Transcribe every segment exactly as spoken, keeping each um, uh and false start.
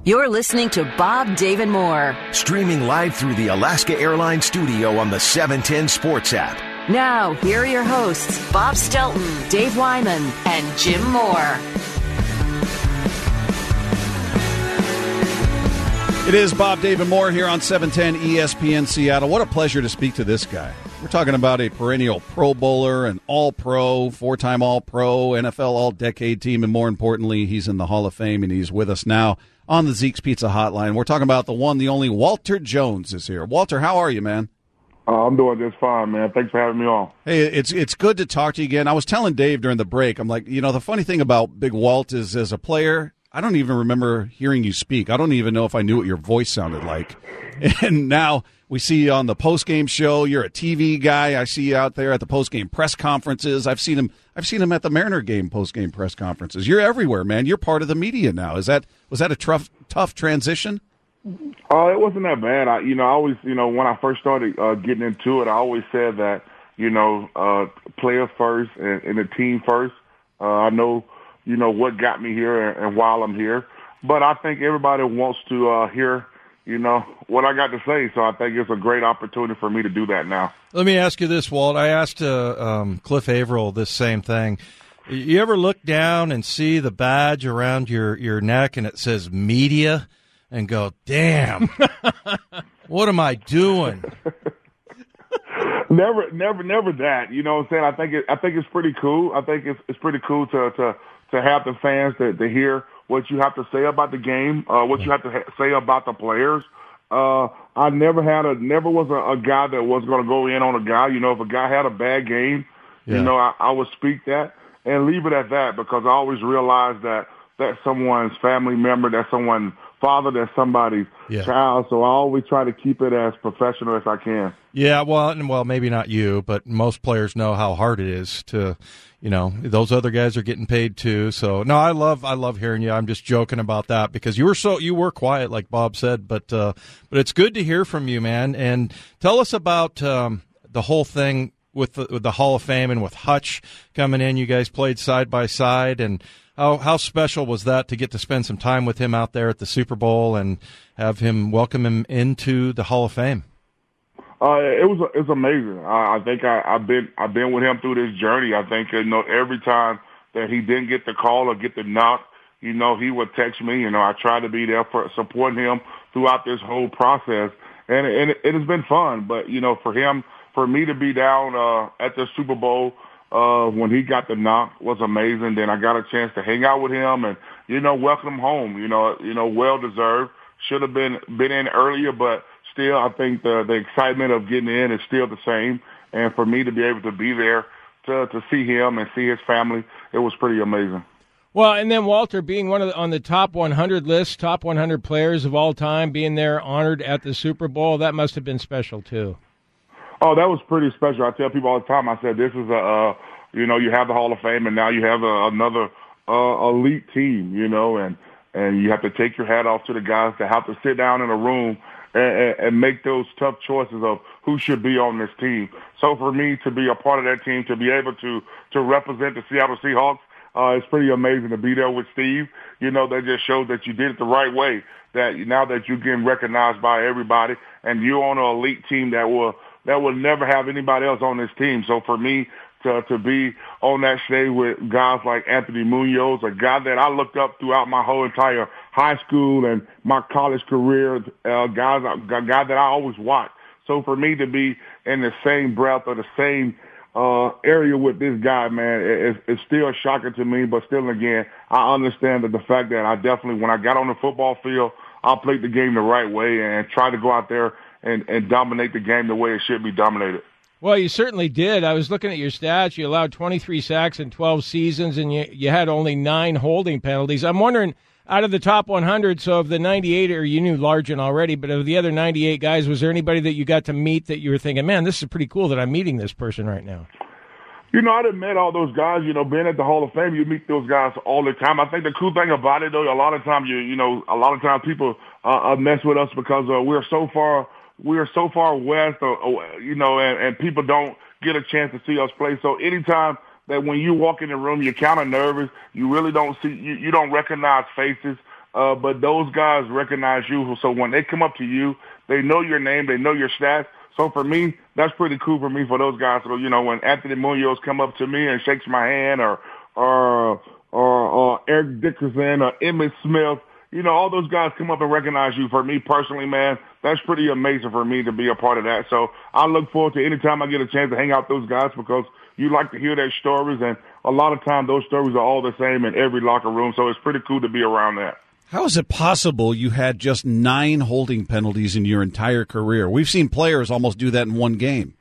You're listening to Bob David Moore. Streaming live through the Alaska Airlines studio on the seven ten Sports app. Now, here are your hosts, Bob Stelton, Dave Wyman, and Jim Moore. It is Bob David Moore here on seven ten E S P N Seattle. What a pleasure to speak to this guy. We're talking about a perennial Pro Bowler, an All-Pro, four-time All-Pro, N F L All-Decade team, and more importantly, he's in the Hall of Fame, and he's with us now on the Zeke's Pizza Hotline. We're talking about the one, the only Walter Jones is here. Walter, how are you, man? Uh, I'm doing just fine, man. Thanks for having me on. Hey, it's it's good to talk to you again. I was telling Dave during the break, I'm like, you know, the funny thing about Big Walt is as a player, I don't even remember hearing you speak. I don't even know if I knew what your voice sounded like. And now we see you on the post-game show. You're a T V guy. I see you out there at the post-game press conferences. I've seen him I've seen him at the Mariner game post-game press conferences. You're everywhere, man. You're part of the media now. Is that was that a tough tough transition? Uh, it wasn't that bad. I, you know, I always, you know, when I first started uh, getting into it, I always said that, you know, uh, player first and, and the team first. Uh, I know, you know, what got me here and, and while I'm here. But I think everybody wants to uh, hear, you know, what I got to say. So I think it's a great opportunity for me to do that now. Let me ask you this, Walt. I asked uh, um, Cliff Averill this same thing. You ever look down and see the badge around your, your neck and it says media and go, damn, what am I doing? never, never, never that. You know what I'm saying? I think it, I think it's pretty cool. I think it's it's pretty cool to to, to have the fans to, to hear what you have to say about the game, uh, what you have to ha- say about the players. Uh, I never had a, never was a, a guy that was going to go in on a guy. You know, if a guy had a bad game, yeah. you know, I, I would speak that and leave it at that because I always realized that that's someone's family member, that's someone's father, that's somebody's yeah. child. So I always try to keep it as professional as I can. Yeah, well, and well, maybe not you, but most players know how hard it is to, you know, those other guys are getting paid too. So no, I love, I love hearing you. I'm just joking about that because you were so, you were quiet, like Bob said, but, uh, but it's good to hear from you, man. And tell us about, um, the whole thing with the, with the Hall of Fame and with Hutch coming in. You guys played side by side, and how, how special was that to get to spend some time with him out there at the Super Bowl and have him welcome him into the Hall of Fame? Uh, it was it was amazing. I, I think I, I've been I've been with him through this journey. I think you know every time that he didn't get the call or get the knock, you know he would text me. You know I tried to be there for supporting him throughout this whole process, and and it, it has been fun. But you know for him, for me to be down uh, at the Super Bowl uh, when he got the knock was amazing. Then I got a chance to hang out with him and you know welcome him home. You know you know well deserved. Should have been been in earlier, but still, I think the the excitement of getting in is still the same. And for me to be able to be there to to see him and see his family, it was pretty amazing. Well, and then Walter being one of the, on the top one hundred list, top one hundred players of all time, being there honored at the Super Bowl, that must have been special too. Oh, that was pretty special. I tell people all the time. I said this is a uh, you know you have the Hall of Fame, and now you have a, another uh, elite team. You know, and and you have to take your hat off to the guys that have to sit down in a room And, and make those tough choices of who should be on this team. So for me to be a part of that team, to be able to to represent the Seattle Seahawks, uh, it's pretty amazing to be there with Steve. You know, that just shows that you did it the right way, that now that you're getting recognized by everybody and you're on an elite team that will that will never have anybody else on this team. So for me to, to be on that stage with guys like Anthony Munoz, a guy that I looked up throughout my whole entire high school and my college career, uh, guys, a guy that I always watched. So for me to be in the same breath or the same uh, area with this guy, man, it, it's still shocking to me. But still, again, I understand that the fact that I definitely, when I got on the football field, I played the game the right way and tried to go out there and, and dominate the game the way it should be dominated. Well, you certainly did. I was looking at your stats. You allowed twenty-three sacks in twelve seasons, and you, you had only nine holding penalties. I'm wondering, out of the top one hundred, so of the ninety-eight, or you knew Largent already, but of the other ninety-eight guys, was there anybody that you got to meet that you were thinking, man, this is pretty cool that I'm meeting this person right now? You know, I done met all those guys. You know, being at the Hall of Fame, you meet those guys all the time. I think the cool thing about it, though, a lot of times, you you know, a lot of times people uh, mess with us because uh, we're so far we're so far west, or, or, you know, and, and people don't get a chance to see us play. So anytime that when you walk in the room, you're kind of nervous. You really don't see, you, you don't recognize faces. Uh, but those guys recognize you. So when they come up to you, they know your name, they know your stats. So for me, that's pretty cool for me for those guys. So, you know, when Anthony Munoz come up to me and shakes my hand, or, or, or, or Eric Dickerson or Emmitt Smith, you know, all those guys come up and recognize you. For me personally, man, that's pretty amazing for me to be a part of that. So I look forward to any time I get a chance to hang out with those guys, because you like to hear their stories, and a lot of times those stories are all the same in every locker room. So it's pretty cool to be around that. How is it possible you had just nine holding penalties in your entire career? We've seen players almost do that in one game.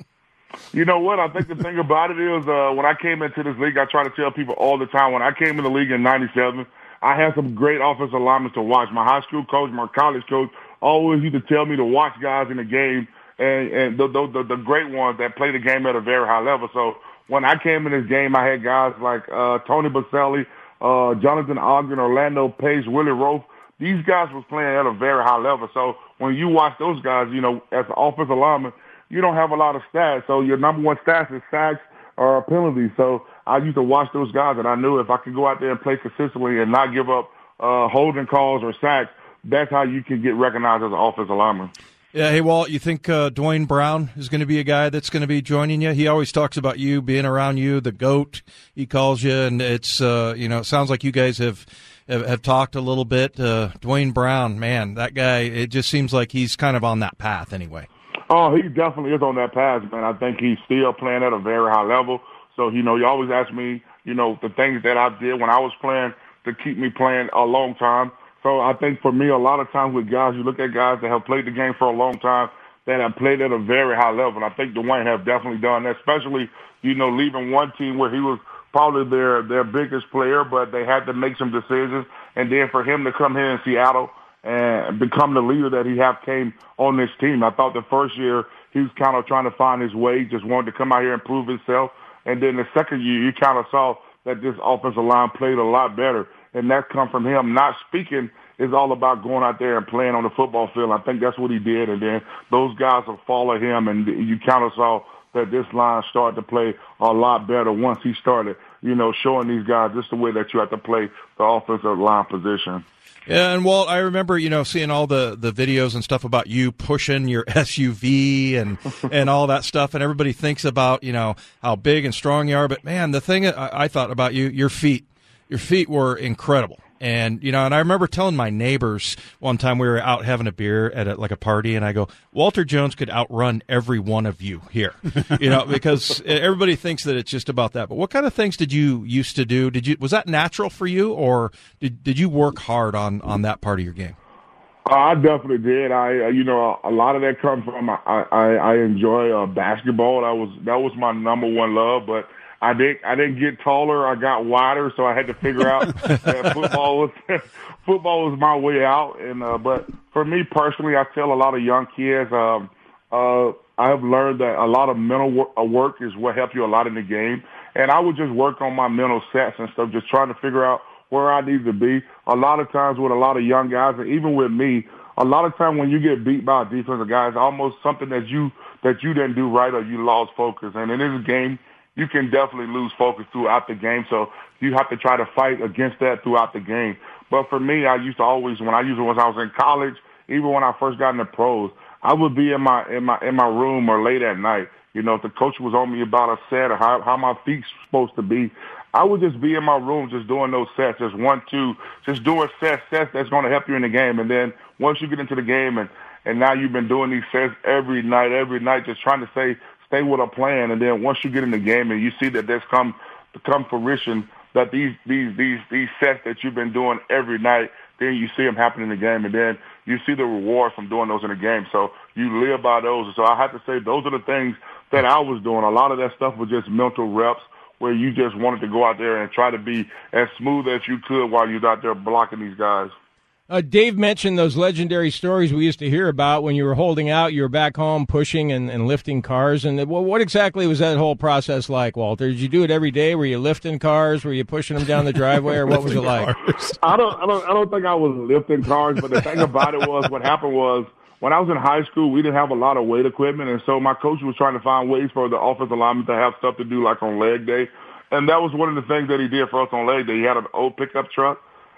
You know what? I think the thing about it is uh, when I came into this league, I try to tell people all the time, when I came in the league in ninety-seven, I had some great offensive linemen to watch. My high school coach, my college coach, always used to tell me to watch guys in the game, and, and the, the, the great ones that play the game at a very high level. So when I came in this game, I had guys like uh, Tony Baselli, uh, Jonathan Ogden, Orlando Pace, Willie Roaf. These guys was playing at a very high level. So when you watch those guys, you know, as an offensive lineman, you don't have a lot of stats. So your number one stats is sacks or penalties. So I used to watch those guys, and I knew if I could go out there and play consistently and not give up uh, holding calls or sacks, that's how you can get recognized as an offensive lineman. Yeah, hey, Walt, you think uh, Dwayne Brown is going to be a guy that's going to be joining you? He always talks about you, being around you, the GOAT, he calls you, and it's, uh, you know, it sounds like you guys have, have, have talked a little bit. Uh, Dwayne Brown, man, that guy, it just seems like he's kind of on that path anyway. Oh, he definitely is on that path, man. I think he's still playing at a very high level. So, you know, you always ask me, you know, the things that I did when I was playing to keep me playing a long time. So I think for me, a lot of times with guys, you look at guys that have played the game for a long time, that have played at a very high level. And I think Dwayne have definitely done that, especially, you know, leaving one team where he was probably their, their biggest player, but they had to make some decisions. And then for him to come here in Seattle and become the leader that he have came on this team. I thought the first year he was kind of trying to find his way, just wanted to come out here and prove himself. And then the second year, you kind of saw that this offensive line played a lot better. And that come from him not speaking. Is all about going out there and playing on the football field. I think that's what he did. And then those guys will follow him, and you kind of saw that this line started to play a lot better once he started, you know, showing these guys just the way that you have to play the offensive line position. Yeah, and Walt, I remember, you know, seeing all the, the videos and stuff about you pushing your S U V and and all that stuff, and everybody thinks about, you know, how big and strong you are. But, man, the thing I, I thought about you, your feet, your feet were incredible. And, you know, and I remember telling my neighbors one time we were out having a beer at a, like a party, and I go, Walter Jones could outrun every one of you here, you know, because everybody thinks that it's just about that. But what kind of things did you used to do? Did you, was that natural for you, or did, did you work hard on, on that part of your game? I definitely did. I, uh, you know, a lot of that comes from, I, I, I enjoy uh, basketball. That was, that was my number one love, but I didn't. I didn't get taller. I got wider, so I had to figure out that football was football was my way out. And uh, but for me personally, I tell a lot of young kids, um, uh, I have learned that a lot of mental work, uh, work is what helps you a lot in the game. And I would just work on my mental sets and stuff, just trying to figure out where I need to be. A lot of times with a lot of young guys, and even with me, a lot of times when you get beat by a defensive guy, it's almost something that you that you didn't do right or you lost focus. And in this game, you can definitely lose focus throughout the game, so you have to try to fight against that throughout the game. But for me, I used to always, when I used to, when I was in college, even when I first got in the pros, I would be in my in my in my room or late at night. You know, if the coach was on me about a set or how how my feet's supposed to be, I would just be in my room just doing those sets, just one, two, just doing sets, sets that's going to help you in the game. And then once you get into the game, and and now you've been doing these sets every night, every night, just trying to say. Stay with a plan, and then once you get in the game and you see that there's come to come fruition that these these these these sets that you've been doing every night, then you see them happen in the game, and then you see the reward from doing those in the game. So you live by those. And so I have to say those are the things that I was doing. A lot of that stuff was just mental reps where you just wanted to go out there and try to be as smooth as you could while you're out there blocking these guys. Uh, Dave mentioned those legendary stories we used to hear about when you were holding out, you were back home pushing and, and lifting cars. And what, what exactly was that whole process like, Walter? Did you do it every day? Were you lifting cars? Were you pushing them down the driveway, or what was it like? I don't, I don't, I don't think I was lifting cars, but the thing about it was, what happened was, when I was in high school, we didn't have a lot of weight equipment, and so my coach was trying to find ways for the offensive linemen to have stuff to do, like on leg day. And that was one of the things that he did for us on leg day. He had an old pickup truck.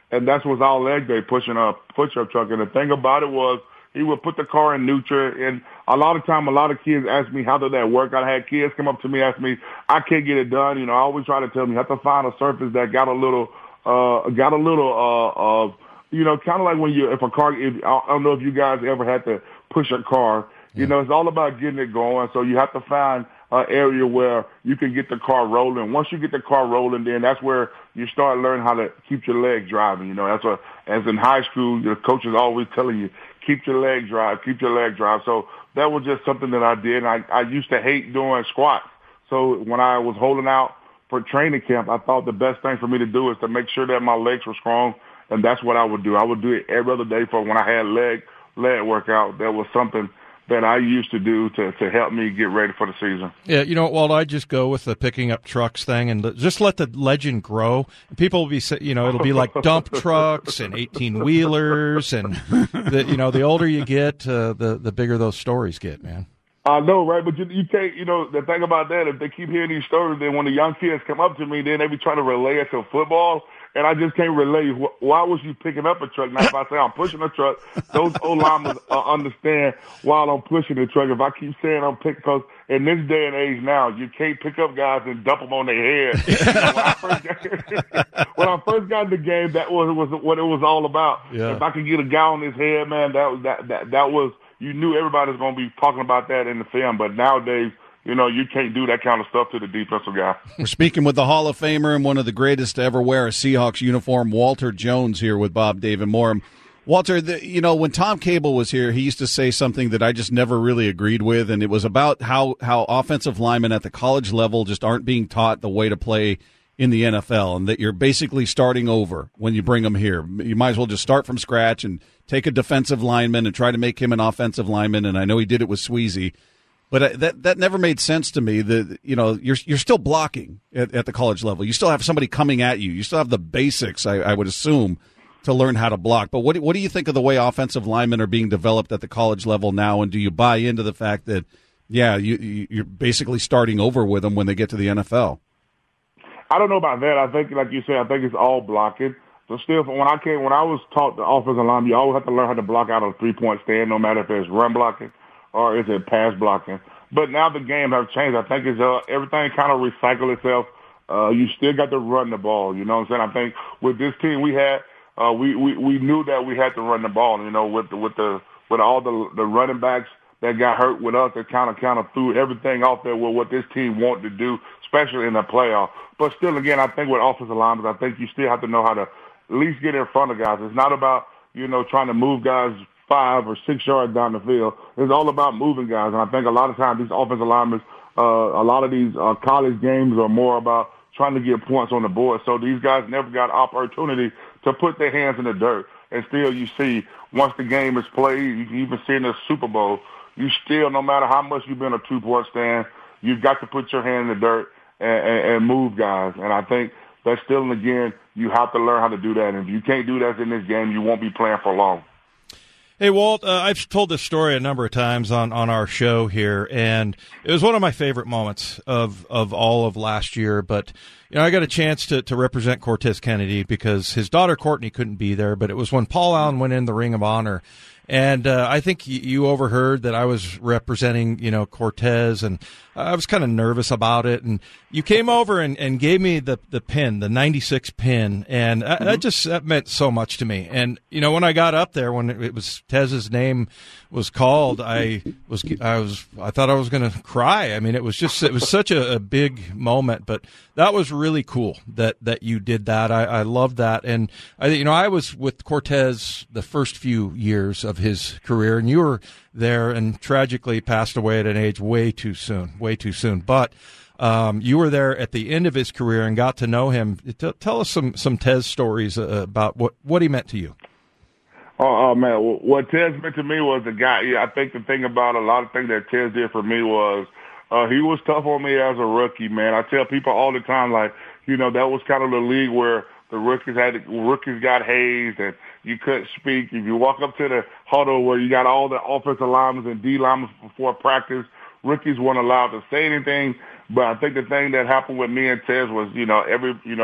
and that's was all leg day, pushing a push-up truck. And the thing about it was he would put the car in neutral, and a lot of time, a lot of kids ask me, how did that work? I had kids come up to me, ask me, I can't get it done. You know, I always try to tell them, you have to find a surface that got a little, uh, got a little, uh, uh, you know, kind of like when you, if a car, if, I don't know if you guys ever had to push a car, you yeah. know, it's all about getting it going. So you have to find an area where you can get the car rolling. Once you get the car rolling, then that's where you start learning how to keep your legs driving. You know, that's what, as in high school, the coach is always telling you, keep your leg drive, keep your leg drive. So that was just something that I did. I, I used to hate doing squats. So when I was holding out for training camp, I thought the best thing for me to do is to make sure that my legs were strong, and that's what I would do. I would do it every other day for when I had leg leg workout. That was something that I used to do to, to help me get ready for the season. Yeah, you know, Walt, I just go with the picking up trucks thing and just let the legend grow. People will be, you know, it'll be like dump trucks and eighteen wheelers, and the, you know, the older you get, uh, the the bigger those stories get, man. I know, right? But you, you can't, you know, the thing about that, if they keep hearing these stories, then when the young kids come up to me, then they be trying to relay it to football. And I just can't relate. Why was you picking up a truck? Now, if I say I'm pushing a truck, those O-linemen uh, understand while I'm pushing the truck. If I keep saying I'm picking, because in this day and age now, you can't pick up guys and dump them on their head. You know, when, I first got, when I first got in the game, that was, was what it was all about. Yeah. If I could get a guy on his head, man, that was that that that was. You knew everybody was going to be talking about that in the film. But nowadays, you know, you can't do that kind of stuff to the defensive guy. We're speaking with the Hall of Famer and one of the greatest to ever wear a Seahawks uniform, Walter Jones, here with Bob, Dave, and more. Walter, the, you know, when Tom Cable was here, he used to say something that I just never really agreed with, and it was about how, how offensive linemen at the college level just aren't being taught the way to play in the N F L, and that you're basically starting over when you bring them here. You might as well just start from scratch and take a defensive lineman and try to make him an offensive lineman, and I know he did it with Sweezy. But that that never made sense to me. That, you know, you're you're still blocking at, at the college level. You still have somebody coming at you. You still have the basics, I, I would assume, to learn how to block. But what what do you think of the way offensive linemen are being developed at the college level now? And do you buy into the fact that, yeah, you you're basically starting over with them when they get to the N F L? I don't know about that. I think, like you said, I think it's all blocking. So still, when I came, when I was taught the offensive line, you always have to learn how to block out of a three-point stand, no matter if it's run blocking or is it pass blocking. But now the game has changed. I think it's uh, everything kind of recycle itself. Uh, you still got to run the ball. You know what I'm saying? I think with this team we had, uh, we, we we knew that we had to run the ball. You know, with the, with the with all the the running backs that got hurt with us, that kind of kind of threw everything off there with what this team wanted to do, especially in the playoff. But still, again, I think with offensive linemen, I think you still have to know how to at least get in front of guys. It's not about, you know, trying to move guys five or six yards down the field. It's all about moving guys. And I think a lot of times these offensive linemen, uh, a lot of these uh, college games are more about trying to get points on the board. So these guys never got opportunity to put their hands in the dirt. And still you see, once the game is played, you can even see in the Super Bowl, you still, no matter how much you've been a two-point stand, you've got to put your hand in the dirt and, and, and move guys. And I think that's still, and again, you have to learn how to do that. And if you can't do that in this game, you won't be playing for long. Hey, Walt, uh, I've told this story a number of times on, on our show here, and it was one of my favorite moments of, of all of last year. But, you know, I got a chance to, to represent Cortez Kennedy because his daughter Courtney couldn't be there, but it was when Paul Allen went in the Ring of Honor. And uh, I think you overheard that I was representing, you know, Cortez, and I was kind of nervous about it. And you came over and, and gave me the, the pin, the ninety-six pin, and mm-hmm. that just that meant so much to me. And you know, when I got up there, when it was Tez's name was called, I was I was I thought I was going to cry. I mean, it was just it was such a, a big moment. But that was really cool that that you did that. I, I loved that, and I you know I was with Cortez the first few years of his career, and you were there and tragically passed away at an age way too soon, way too soon. But um, you were there at the end of his career and got to know him. T- tell us some some Tez stories uh, about what, what he meant to you. Oh, oh man, what Tez meant to me was the guy. Yeah, I think the thing about a lot of things that Tez did for me was uh, he was tough on me as a rookie, man. I tell people all the time, like, you know, that was kind of the league where the rookies had rookies got hazed and you couldn't speak. If you walk up to the huddle where you got all the offensive linemen and D linemen before practice, rookies weren't allowed to say anything. But I think the thing that happened with me and Tez was, you know, every, you know,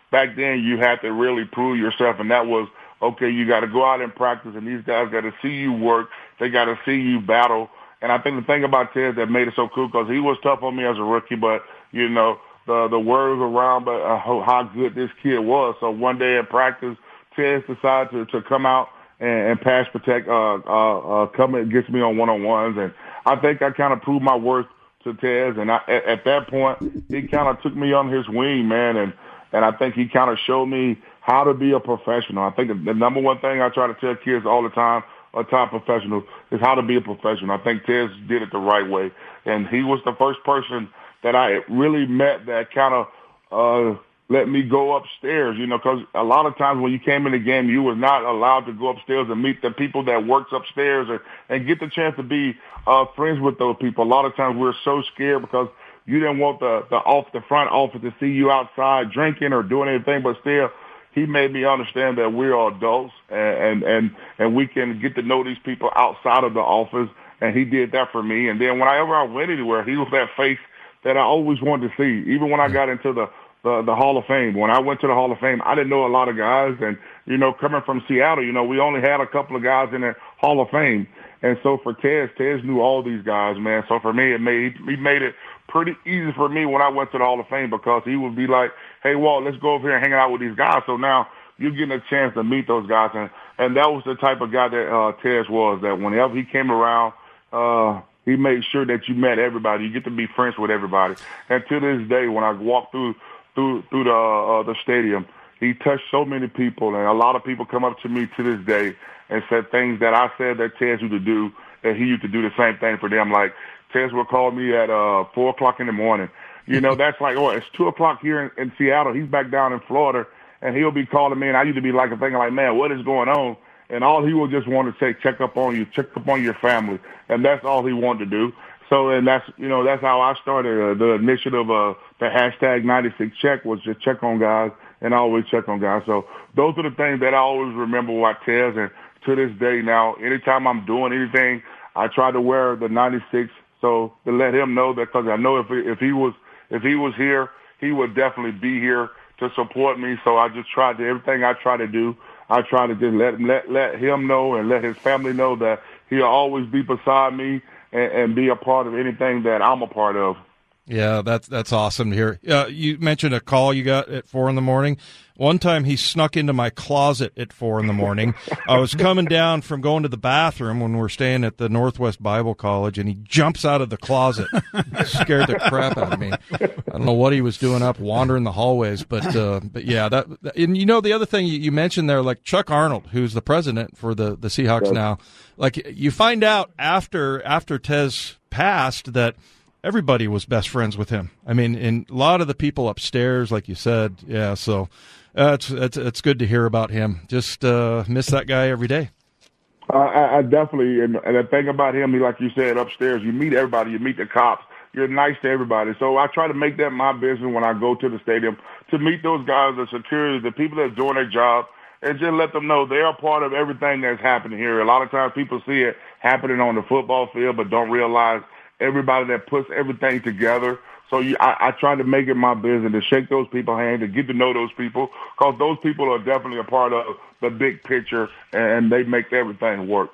back then you had to really prove yourself, and that was, okay, you got to go out and practice, and these guys got to see you work. They got to see you battle. And I think the thing about Tez that made it so cool, because he was tough on me as a rookie, but, you know, the the word was around but uh, how, how good this kid was. So one day in practice, Tez decided to, to come out and, and pass protect, uh, uh, uh, come against me on one-on-ones. And I think I kind of proved my worth to Tez. And I, at, at that point, he kind of took me on his wing, man. And, and I think he kind of showed me how to be a professional. I think the, the number one thing I try to tell kids all the time, a top professional, is how to be a professional. I think Tez did it the right way. And he was the first person that I really met that kind of uh, let me go upstairs, you know, because a lot of times when you came in the game, you was not allowed to go upstairs and meet the people that works upstairs and, and get the chance to be uh, friends with those people. A lot of times we're so scared because you didn't want the, the off the front office to see you outside drinking or doing anything, but still, he made me understand that we're adults and, and, and, and we can get to know these people outside of the office, and he did that for me. And then whenever I went anywhere, he was that face that I always wanted to see. Even when I got into the, the, the Hall of Fame, when I went to the Hall of Fame, I didn't know a lot of guys. And, you know, coming from Seattle, you know, we only had a couple of guys in the Hall of Fame. And so for Tez, Tez knew all these guys, man. So for me, it made, he made it pretty easy for me when I went to the Hall of Fame, because he would be like, hey, Walt, let's go over here and hang out with these guys. So now you're getting a chance to meet those guys. And, and that was the type of guy that uh, Tez was, that whenever he came around, uh, he made sure that you met everybody. You get to be friends with everybody. And to this day, when I walk through through through the uh, the stadium, he touched so many people, and a lot of people come up to me to this day and said things that I said that Tez used to do, that he used to do the same thing for them. Like, Tez will call me at uh, four o'clock in the morning. You know, that's like, oh, it's two o'clock here in, in Seattle. He's back down in Florida, and he'll be calling me, and I used to be like, thinking like, man, what is going on? And all he will just want to say, check up on you, check up on your family. And that's all he wanted to do. So, and that's, you know, that's how I started uh, the initiative, uh, the hashtag ninety-six check was just check on guys, and I always check on guys. So those are the things that I always remember about Tez. And to this day now, anytime I'm doing anything, I try to wear the ninety-six. So to let him know that, because I know if if he was if he was here, he would definitely be here to support me. So I just tried to, everything I try to do, I try to just let let let him know and let his family know that he'll always be beside me and, and be a part of anything that I'm a part of. Yeah, that's that's awesome to hear. Uh, you mentioned a call you got at four in the morning. One time he snuck into my closet at four in the morning. I was coming down from going to the bathroom when we're staying at the Northwest Bible College, and he jumps out of the closet. Scared the crap out of me. I don't know what he was doing up, wandering the hallways, but uh, but yeah, that. And you know, the other thing you mentioned there, like Chuck Arnold, who's the president for the the Seahawks now, like you find out after after Tez passed that everybody was best friends with him. I mean, and a lot of the people upstairs, like you said, yeah. So uh, it's it's it's good to hear about him. Just uh, miss that guy every day. Uh, I, I definitely, and, and the thing about him, he, like you said, upstairs, you meet everybody, you meet the cops, you're nice to everybody. So I try to make that my business when I go to the stadium, to meet those guys, the security, the people that are doing their job, and just let them know they're a part of everything that's happening here. A lot of times people see it happening on the football field, but don't realize everybody that puts everything together. So you, I, I try to make it my business to shake those people's hands, to get to know those people, because those people are definitely a part of the big picture, and they make everything work.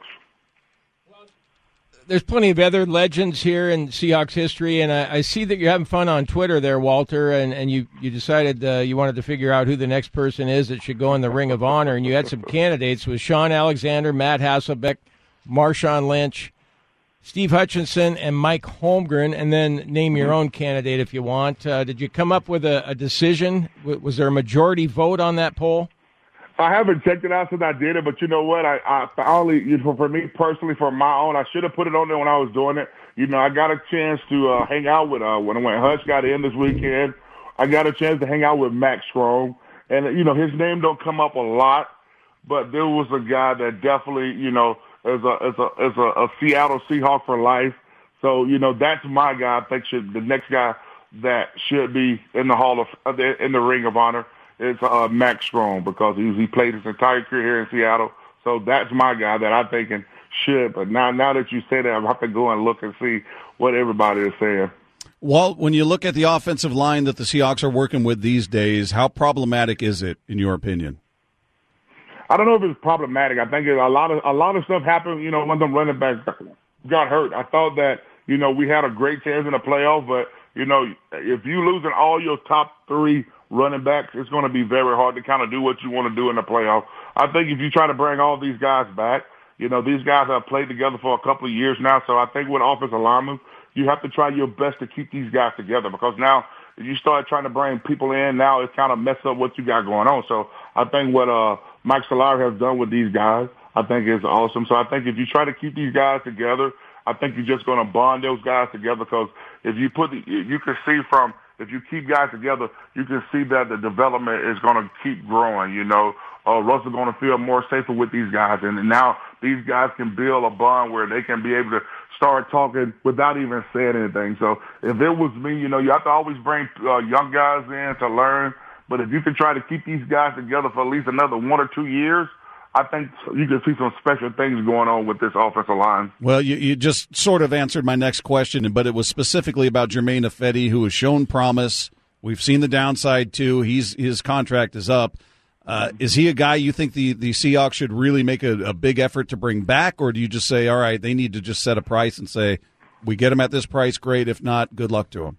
There's plenty of other legends here in Seahawks history, and I, I see that you're having fun on Twitter there, Walter, and, and you, you decided uh, you wanted to figure out who the next person is that should go in the Ring of Honor, and you had some candidates with Sean Alexander, Matt Hasselbeck, Marshawn Lynch, Steve Hutchinson, and Mike Holmgren, and then name your own candidate if you want. Uh, did you come up with a, a decision? Was there a majority vote on that poll? I haven't checked it out since I did it, but you know what? I, I finally, you know, for me personally, for my own, I should have put it on there when I was doing it. You know, I got a chance to uh, hang out with, uh, when, when Hutch got in this weekend, I got a chance to hang out with Max Strome. And, you know, his name don't come up a lot, but there was a guy that definitely, you know, As a as a as a, a Seattle Seahawk for life. So you know that's my guy. I think should the next guy that should be in the Hall of in the Ring of Honor is uh, Max Strome, because he he played his entire career here in Seattle. So that's my guy that I think should. But now now that you say that, I have to go and look and see what everybody is saying. Well, when you look at the offensive line that the Seahawks are working with these days, how problematic is it, in your opinion? I don't know if it's problematic. I think it, a lot of a lot of stuff happened, you know, when the running backs got hurt. I thought that, you know, we had a great chance in the playoff, but, you know, if you losing all your top three running backs, it's going to be very hard to kind of do what you want to do in the playoff. I think if you try to bring all these guys back, you know, these guys have played together for a couple of years now, so I think with offensive linemen, you have to try your best to keep these guys together, because now if you start trying to bring people in, now it's kind of mess up what you got going on. So I think what uh, Mike Solari has done with these guys, I think is awesome. So I think if you try to keep these guys together, I think you're just going to bond those guys together, because if you put, the, you can see from, if you keep guys together, you can see that the development is going to keep growing, you know. Uh, Russell's going to feel more safer with these guys, and now these guys can build a bond where they can be able to start talking without even saying anything. So if it was me, you know, you have to always bring uh, young guys in to learn, but if you can try to keep these guys together for at least another one or two years, I think you can see some special things going on with this offensive line. Well, you, you just sort of answered my next question, but it was specifically about Germain Ifedi, who has shown promise. We've seen the downside, too. He's his contract is up. Uh, is he a guy you think the, the Seahawks should really make a, a big effort to bring back, or do you just say, all right, they need to just set a price and say, we get him at this price, great. If not, good luck to him?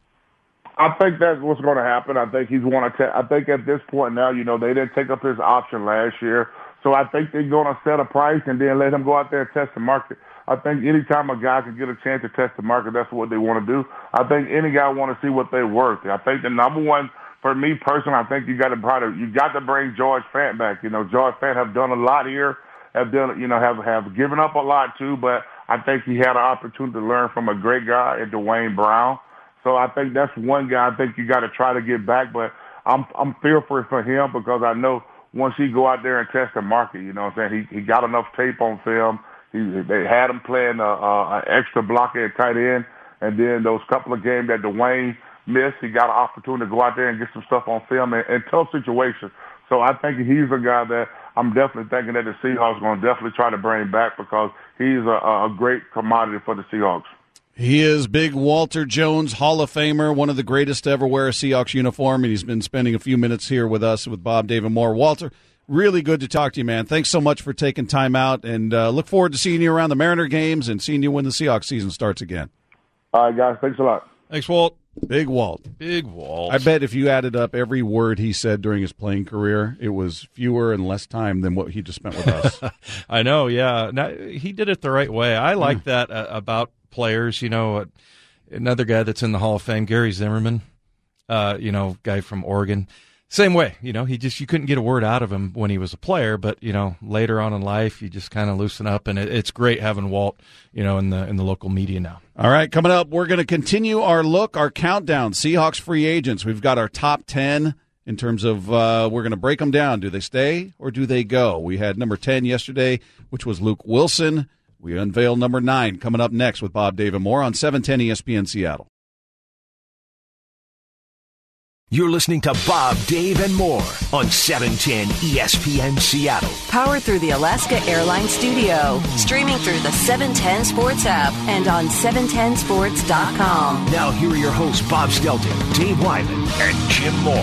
I think that's what's going to happen. I think he's want to. Te- I think at this point now, you know, they didn't take up his option last year, so I think they're going to set a price and then let him go out there and test the market. I think anytime a guy can get a chance to test the market, that's what they want to do. I think any guy want to see what they're worth. I think the number one. For me personally, I think you got to probably you got to bring George Fant back. You know, George Fant have done a lot here, have done you know have have given up a lot too. But I think he had an opportunity to learn from a great guy in Dwayne Brown. So I think that's one guy I think you got to try to get back. But I'm I'm fearful for him, because I know once he go out there and test the market, you know what I'm saying, he he got enough tape on film. He they had him playing an extra blocker at tight end, and then those couple of games that Dwayne missed, he got an opportunity to go out there and get some stuff on film in, in tough situations. So I think he's a guy that I'm definitely thinking that the Seahawks are going to definitely try to bring back, because he's a, a great commodity for the Seahawks. He is Big Walter Jones, Hall of Famer, one of the greatest to ever wear a Seahawks uniform, and he's been spending a few minutes here with us with Bob David Moore. Walter, really good to talk to you, man. Thanks so much for taking time out, and uh, look forward to seeing you around the Mariner games and seeing you when the Seahawks season starts again. All right, guys. Thanks a lot. Thanks, Walt. Big Walt. Big Walt. I bet if you added up every word he said during his playing career, it was fewer and less time than what he just spent with us. I know, yeah. Now, he did it the right way. I like mm. that uh, about players. You know, another guy that's in the Hall of Fame, Gary Zimmerman, uh, you know, guy from Oregon. Same way, you know, he just, you couldn't get a word out of him when he was a player, but, you know, later on in life, you just kind of loosen up, and it, it's great having Walt, you know, in the in the local media now. All right, coming up, we're going to continue our look, our countdown, Seahawks free agents. We've got our top ten in terms of, uh, we're going to break them down. Do they stay or do they go? We had number ten yesterday, which was Luke Wilson. We unveil number nine coming up next with Bob David Moore on seven ten E S P N Seattle. You're listening to Bob, Dave, and More on seven ten E S P N Seattle. Powered through the Alaska Airlines Studio. Streaming through the seven ten Sports app and on seven ten sports dot com. Now here are your hosts, Bob Stelton, Dave Wyman, and Jim Moore.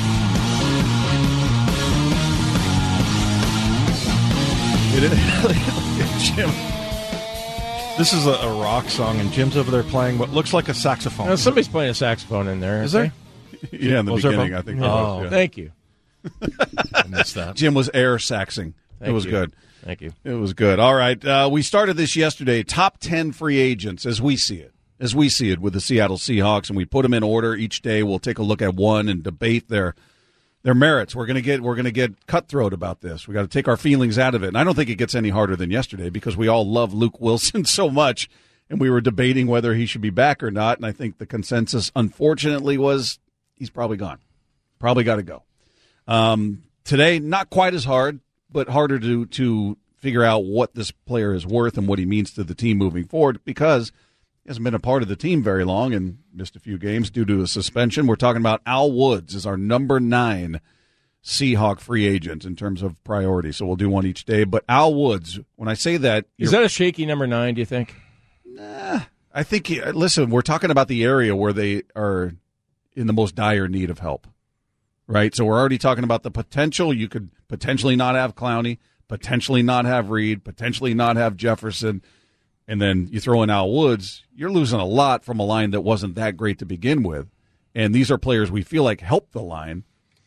Jim. This is a, a rock song, and Jim's over there playing what looks like a saxophone. Now, somebody's playing a saxophone in there. Is there? Yeah, in the was beginning, there, I think. Oh, was, yeah. Thank you. I missed that. Jim was air saxing. Thank it was you. good. Thank you. It was good. All right. Uh, we started this yesterday. Top ten free agents as we see it. As we see it with the Seattle Seahawks, and we put them in order each day. We'll take a look at one and debate their their merits. We're gonna get we're gonna get cutthroat about this. We got to take our feelings out of it. And I don't think it gets any harder than yesterday, because we all love Luke Wilson so much, and we were debating whether he should be back or not. And I think the consensus, unfortunately, was he's probably gone. Probably got to go. Um, today, not quite as hard, but harder to to figure out what this player is worth and what he means to the team moving forward, because he hasn't been a part of the team very long and missed a few games due to a suspension. We're talking about Al Woods is our number nine Seahawk free agent in terms of priority. So we'll do one each day. But Al Woods, when I say that, is that a shaky number nine? Do you think? Nah, I think, listen, we're talking about the area where they are in the most dire need of help, right? So we're already talking about the potential. You could potentially not have Clowney, potentially not have Reed, potentially not have Jefferson, and then you throw in Al Woods. You're losing a lot from a line that wasn't that great to begin with, and these are players we feel like help the line.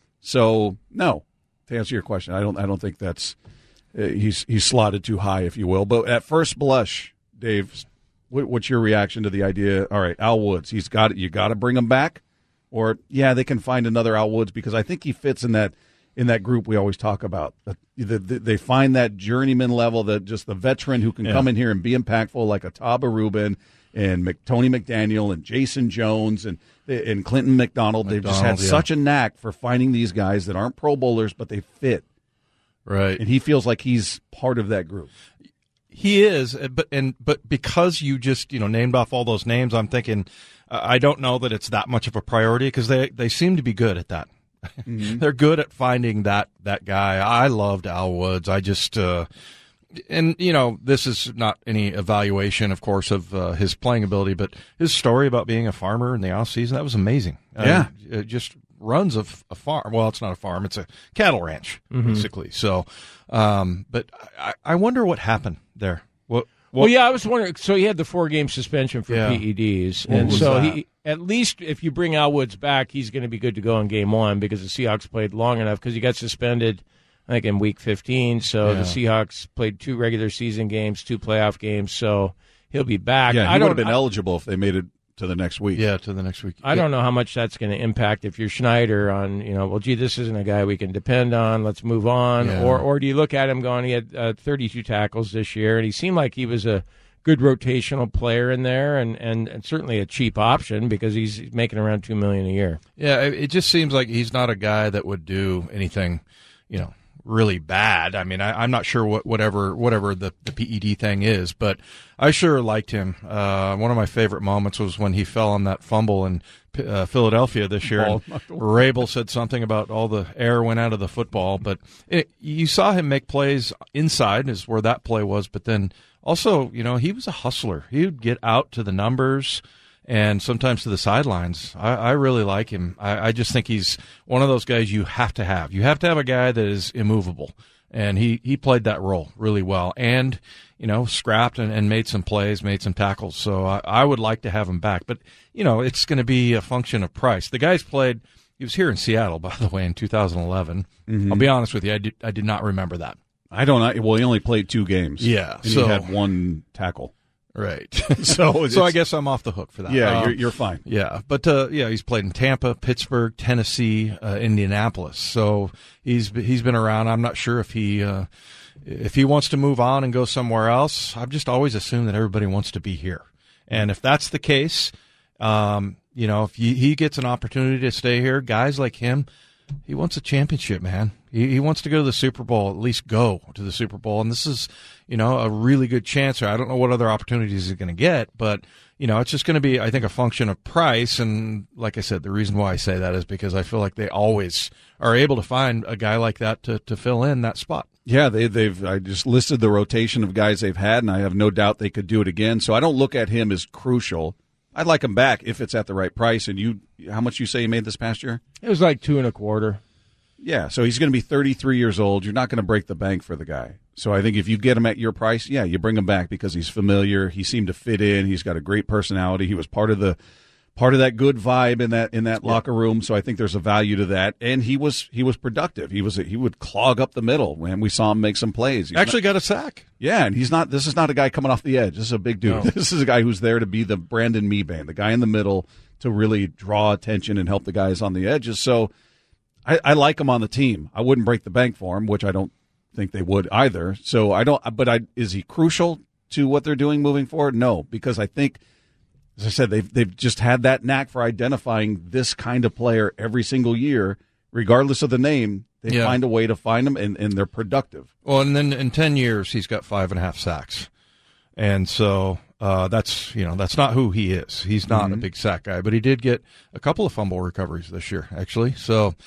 So, no, to answer your question, I don't I don't think that's uh, he's he's slotted too high, if you will. But at first blush, Dave, what, what's your reaction to the idea? All right, Al Woods, he's got it. You got to bring him back, or yeah, they can find another Al Woods because I think he fits in that in that group we always talk about. The, the, the, they find that journeyman level, that just the veteran who can yeah. come in here and be impactful, like a Taba Rubin and Mc, Tony McDaniel and Jason Jones and and Clinton McDonald. They've just had yeah. such a knack for finding these guys that aren't Pro Bowlers, but they fit. Right. And he feels like he's part of that group. He is, but and but because you just you know named off all those names, I'm thinking uh, I don't know that it's that much of a priority because they they seem to be good at that. Mm-hmm. They're good at finding that that guy. I loved Al Woods. I just. Uh, And, you know, this is not any evaluation, of course, of uh, his playing ability, but his story about being a farmer in the offseason, that was amazing. Yeah. Uh, it just runs a, a farm. Well, it's not a farm. It's a cattle ranch, mm-hmm. basically. So, um, but I, I wonder what happened there. What, what, well, yeah, I was wondering. So he had the four-game suspension for yeah. P E Ds. What and so that? he, at least if you bring Al Woods back, he's going to be good to go in game one because the Seahawks played long enough because he got suspended I think in week fifteen, so yeah. the Seahawks played two regular season games, two playoff games, so he'll be back. Yeah, he I would have been I, eligible if they made it to the next week. Yeah, to the next week. I yeah. don't know how much that's going to impact if you're Schneider on, you know, well, gee, this isn't a guy we can depend on, let's move on. Yeah. Or or do you look at him going, he had uh, thirty-two tackles this year, and he seemed like he was a good rotational player in there and, and, and certainly a cheap option because he's making around two million dollars a year. Yeah, it just seems like he's not a guy that would do anything, you know, really bad. I mean, I, I'm not sure what whatever whatever the, the P E D thing is, but I sure liked him. Uh, one of my favorite moments was when he fell on that fumble in uh, Philadelphia this year. And Rabel said something about all the air went out of the football, but it, you saw him make plays inside is where that play was, but then also, you know, he was a hustler. He would get out to the numbers and sometimes to the sidelines. I, I really like him. I, I just think he's one of those guys you have to have. You have to have a guy that is immovable, and he, he played that role really well and, you know, scrapped and, and made some plays, made some tackles. So I, I would like to have him back. But, you know, it's going to be a function of price. The guy's played – he was here in Seattle, by the way, in two thousand eleven. Mm-hmm. I'll be honest with you, I did, I did not remember that. I don't know. Well, he only played two games. Yeah. And so, he had one tackle. Right. so so I guess I'm off the hook for that. Yeah, um, you're, you're fine. Yeah. But, uh, yeah, he's played in Tampa, Pittsburgh, Tennessee, uh, Indianapolis. So he's he's been around. I'm not sure if he uh, if he wants to move on and go somewhere else. I've just always assumed that everybody wants to be here. And if that's the case, um, you know, if he, he gets an opportunity to stay here, guys like him, he wants a championship, man. He, he wants to go to the Super Bowl, at least go to the Super Bowl. And this is, you know, a really good chance. I don't know what other opportunities he's going to get, but, you know, it's just going to be, I think, a function of price. And like I said, the reason why I say that is because I feel like they always are able to find a guy like that to, to fill in that spot. Yeah, they, they've. I just listed the rotation of guys they've had, and I have no doubt they could do it again. So I don't look at him as crucial. I'd like him back if it's at the right price. And you, how much you say he made this past year? It was like two and a quarter. Yeah, so he's going to be thirty-three years old. You're not going to break the bank for the guy. So I think if you get him at your price, yeah, you bring him back because he's familiar. He seemed to fit in. He's got a great personality. He was part of the part of that good vibe in that in that yeah. locker room. So I think there's a value to that. And he was he was productive. He was he would clog up the middle when we saw him make some plays. He's Actually not, got a sack. Yeah, and he's not. This is not a guy coming off the edge. This is a big dude. No. This is a guy who's there to be the Brandon Meebane, the guy in the middle to really draw attention and help the guys on the edges. So. I, I like him on the team. I wouldn't break the bank for him, which I don't think they would either. So I don't. But I is he crucial to what they're doing moving forward? No, because I think, as I said, they've they've just had that knack for identifying this kind of player every single year, regardless of the name. They yeah. find a way to find them, and, and they're productive. Well, and then in ten years, he's got five and a half sacks, and so. Uh, that's you know that's not who he is. He's not mm-hmm. a big sack guy, but he did get a couple of fumble recoveries this year, actually. So,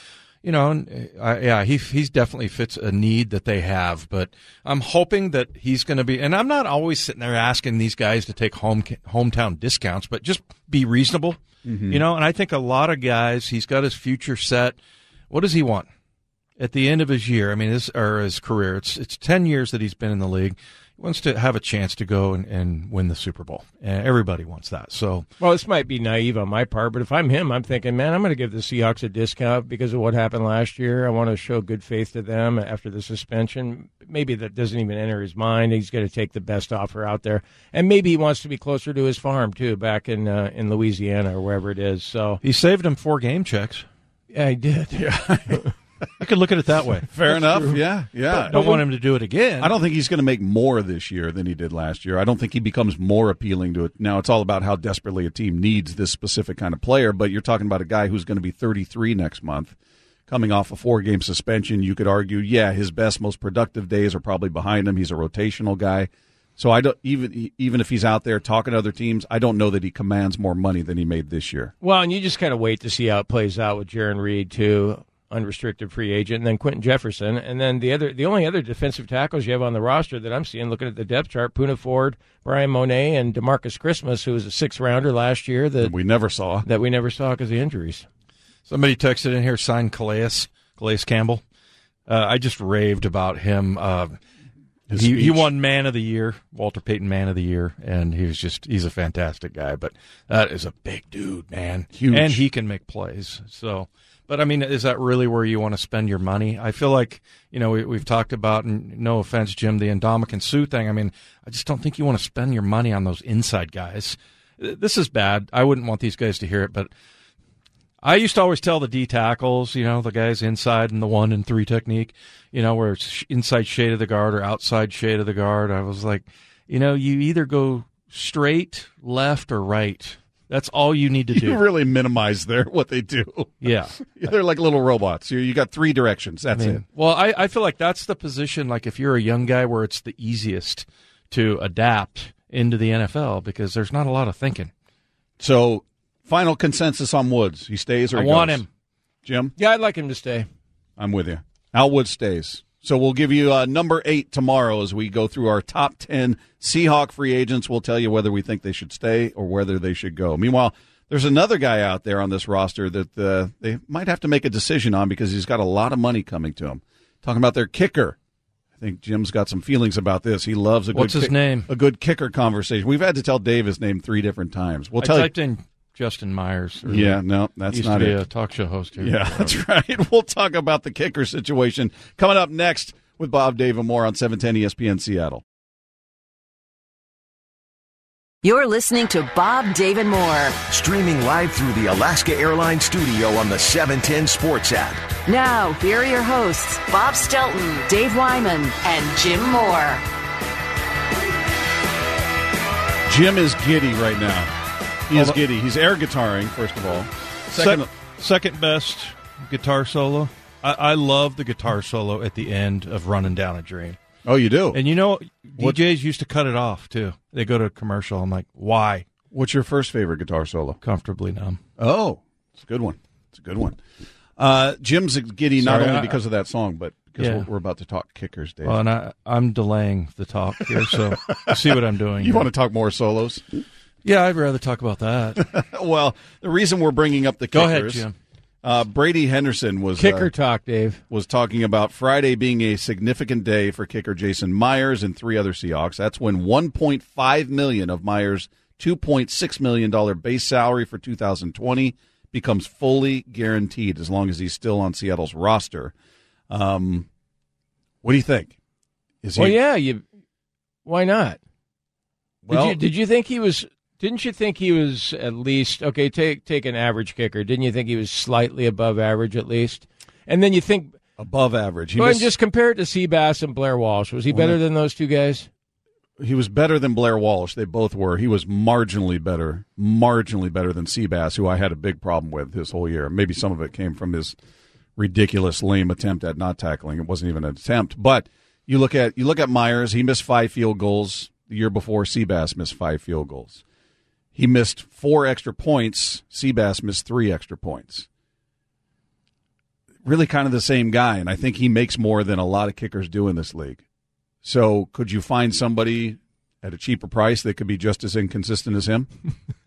you know, and, uh, yeah, he he's definitely fits a need that they have. But I'm hoping that he's going to be. And I'm not always sitting there asking these guys to take home hometown discounts, but just be reasonable, mm-hmm. you know. And I think a lot of guys, he's got his future set. What does he want at the end of his year? I mean, his or his career. It's it's ten years that he's been in the league. He wants to have a chance to go and, and win the Super Bowl. And everybody wants that. So, well, this might be naive on my part, but if I'm him, I'm thinking, man, I'm going to give the Seahawks a discount because of what happened last year. I want to show good faith to them after the suspension. Maybe that doesn't even enter his mind. He's going to take the best offer out there. And maybe he wants to be closer to his farm, too, back in uh, in Louisiana or wherever it is. So he saved him four game checks. Yeah, he did. Yeah. I could look at it that way. Fair That's enough. true. Yeah, yeah. But don't want him to do it again. I don't think he's going to make more this year than he did last year. I don't think he becomes more appealing to it. Now, it's all about how desperately a team needs this specific kind of player, but you're talking about a guy who's going to be thirty-three next month, coming off a four-game suspension. You could argue, yeah, his best, most productive days are probably behind him. He's a rotational guy. So I don't even even if he's out there talking to other teams, I don't know that he commands more money than he made this year. Well, and you just kind of wait to see how it plays out with Jaron Reed, too. Unrestricted free agent, and then Quentin Jefferson, and then the other, the only other defensive tackles you have on the roster that I'm seeing, looking at the depth chart, Poona Ford, Brian Monet, and DeMarcus Christmas, who was a sixth rounder last year that we never saw, that we never saw because of injuries. Somebody texted in here, signed Calais, Calais Campbell. Uh, I just raved about him. Uh, he, he won Man of the Year, Walter Payton Man of the Year, and he was just, he's a fantastic guy, but that is a big dude, man. Huge. And he can make plays, so... But, I mean, is that really where you want to spend your money? I feel like, you know, we, we've talked about, and no offense, Jim, the Ndamukong Suh thing. I mean, I just don't think you want to spend your money on those inside guys. This is bad. I wouldn't want these guys to hear it, but I used to always tell the D tackles, you know, the guys inside in the one and three technique, you know, where it's inside shade of the guard or outside shade of the guard. I was like, you know, you either go straight, left, or right. That's all you need to do. You really minimize their what they do. Yeah. They're like little robots. You you got three directions. That's I mean, it. Well, I, I feel like that's the position, like if you're a young guy, where it's the easiest to adapt into the N F L because there's not a lot of thinking. So, final consensus on Woods. He stays or I he want goes? him. Jim? Yeah, I'd like him to stay. I'm with you. Al Woods stays. So we'll give you uh, number eight tomorrow as we go through our top ten Seahawk free agents. We'll tell you whether we think they should stay or whether they should go. Meanwhile, there's another guy out there on this roster that uh, they might have to make a decision on because he's got a lot of money coming to him. Talking about their kicker. I think Jim's got some feelings about this. He loves a good What's his kick, name? A good kicker conversation. We've had to tell Dave his name three different times. We'll I tell typed you. in Justin Myers. Yeah, no, that's used not to be it. a talk show host here. Yeah, that's right. We'll talk about the kicker situation coming up next with Bob, Dave, and more on seven ten E S P N Seattle. You're listening to Bob, Dave, and More. Streaming live through the Alaska Airlines studio on the seven ten Sports app. Now, here are your hosts, Bob Stelton, Dave Wyman, and Jim Moore. Jim is giddy right now. He is giddy. He's air guitaring, first of all. Second, second, second best guitar solo. I, I love the guitar solo at the end of Running Down a Dream. Oh, you do? And you know, What- D Js used to cut it off, too. They go to a commercial. I'm like, why? What's your first favorite guitar solo? Comfortably Numb. Oh, it's a good one. It's a good one. Uh, Jim's giddy not Sorry, only I- because of that song, but because Yeah. we're, we're about to talk kickers, Dave. Well, and I, I'm delaying the talk here, so you see what I'm doing. you here. want to talk more solos? Yeah, I'd rather talk about that. Well, the reason we're bringing up the kickers, Go ahead, Jim. Uh, Brady Henderson was Kicker uh, talk, Dave. was talking about Friday being a significant day for kicker Jason Myers and three other Seahawks. That's when one point five million dollars of Myers' two point six million dollars base salary for two thousand twenty becomes fully guaranteed as long as he's still on Seattle's roster. Um, what do you think? Is he, Well, yeah, you. Why not? Well- did you did you think he was? Didn't you think he was at least okay? Take take an average kicker. Didn't you think he was slightly above average at least? And then you think, above average. He, go ahead missed- and just compare it to Seabass and Blair Walsh. Was he Well, better than those two guys? he was better than Blair Walsh. They both were. He was marginally better, marginally better than Seabass, who I had a big problem with his whole year. Maybe some of it came from his ridiculous, lame attempt at not tackling. It wasn't even an attempt. But you look at you look at Myers. He missed five field goals the year before. Seabass missed five field goals. He missed four extra points. Seabass missed three extra points. really kind of the same guy, and I think he makes more than a lot of kickers do in this league. So could you find somebody at a cheaper price that could be just as inconsistent as him?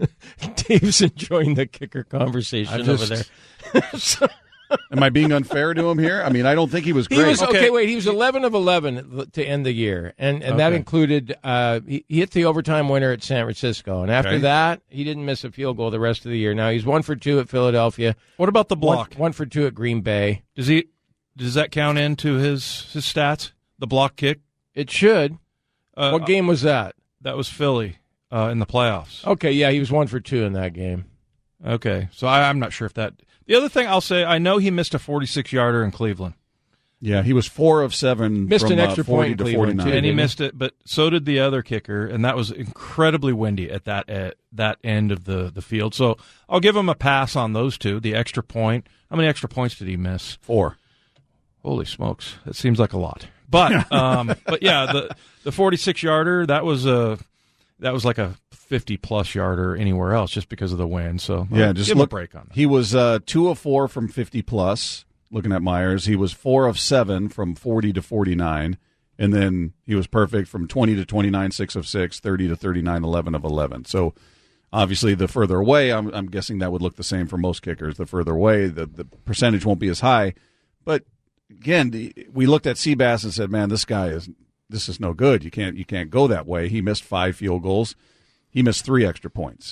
Dave's enjoying the kicker conversation just, over there. Am I being unfair to him here? I mean, I don't think he was great. He was, okay. Okay. wait, he was eleven of eleven to end the year, and, and that Okay. included uh, he, he hit the overtime winner at San Francisco, and after Okay. that, he didn't miss a field goal the rest of the year. Now he's one for two at Philadelphia. What about the One, block? one for two at Green Bay. Does he? Does that count into his his stats? The block kick. It should. Uh, What game was that? That was Philly uh, in the playoffs. Okay, yeah, he was one for two in that game. Okay, so I, I'm not sure if that. The other thing I'll say, I know he missed a forty-six yarder in Cleveland, Yeah, he was four of seven Missed from an extra uh, forty point in to Cleveland, forty-nine. too. and he didn't he? missed it. But so did the other kicker, and that was incredibly windy at that at that end of the the field. So I'll give him a pass on those two. The extra point. How many extra points did he miss? Four. Holy smokes, that seems like a lot. But um, but yeah, the the forty-six yarder that was a that was like a fifty plus yarder anywhere else just because of the wind. So Yeah, I'll just give look. him a break on that. He was uh, two of four from fifty plus. Looking at Myers, he was four of seven from forty to forty-nine, and then he was perfect from twenty to twenty-nine, six of six, thirty to thirty-nine, eleven of eleven. So obviously, the further away, I'm, I'm guessing that would look the same for most kickers. The further away, the the percentage won't be as high. But again, the, we looked at Seabass and said, "Man, this guy is this is no good. You can't you can't go that way." He missed five field goals. He missed three extra points.